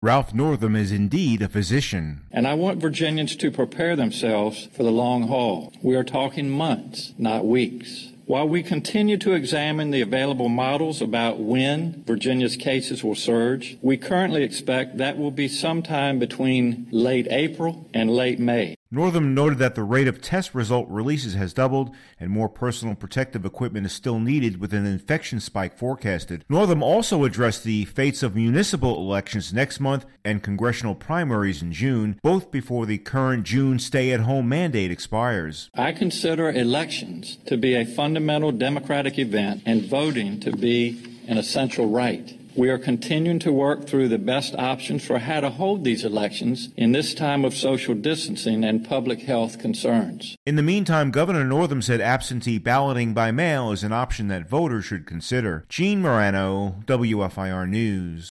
Ralph Northam is indeed a physician. And I want Virginians to prepare themselves for the long haul. We are talking months, not weeks. While we continue to examine the available models about when Virginia's cases will surge, we currently expect that will be sometime between late April and late May. Northam noted that the rate of test result releases has doubled and more personal protective equipment is still needed with an infection spike forecasted. Northam also addressed the fates of municipal elections next month and congressional primaries in June, both before the current June stay-at-home mandate expires. I consider elections to be a fundamental democratic event and voting to be an essential right. We are continuing to work through the best options for how to hold these elections in this time of social distancing and public health concerns. In the meantime, Governor Northam said absentee balloting by mail is an option that voters should consider. Gene Morano, WFIR News.